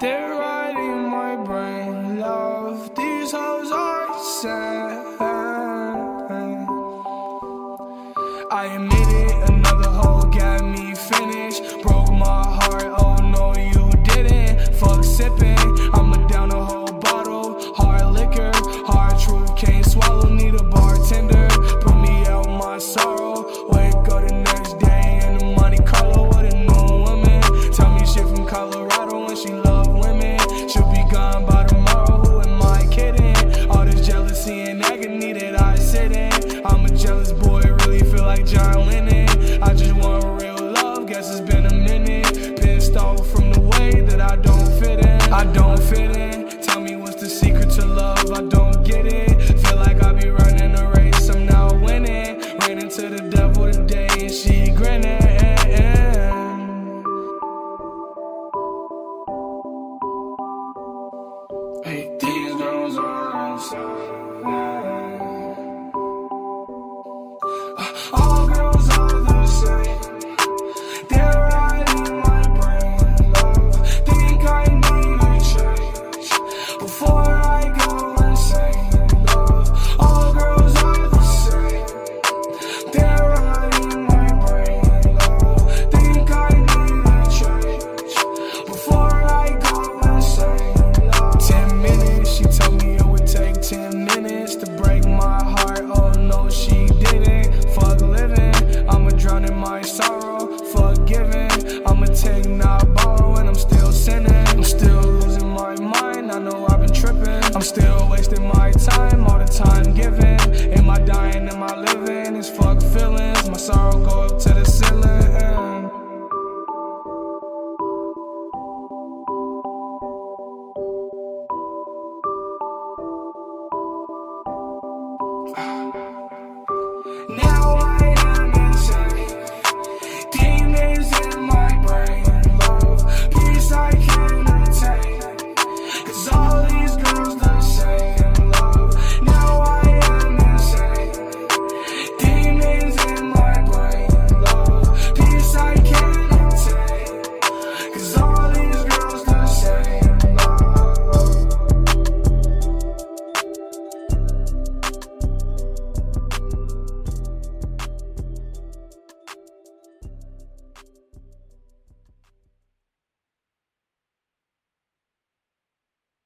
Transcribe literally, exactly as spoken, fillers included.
They're riding my brain, love. These hoes are sad. I admit it, another hoe got me finished. Broke my heart, oh no you didn't. Fuck sipping, I'ma down a whole bottle. Hard liquor, hard truth, can't swallow. Need a bartender, put me out my sorrow. Wake up the next day in the Monte Carlo with a new woman. Tell me shit from Colorado and she love women. She'll be gone by tomorrow, who am I kidding? All this jealousy and agony that I sit in. I'm a jealous boy, really feel like John Lennon. I just want real love, guess it's been a minute. Pissed off from the way that I don't fit in. I don't fit in, tell me what's the secret to love, I don't get it. Feel like I be running a race, I'm now winning. Ran into the devil today and she grinning. Hey, these girls are inside. All girls are the same. They're riding my brain, love. Think I need a change before I go insane, love. All girls are the same. They're riding my brain, love. Think I need a change before I go insane, love. Ten minutes, she told me it would take ten minutes to break my heart. Oh no, she didn't. Fuck living, I'ma drown in my sorrow.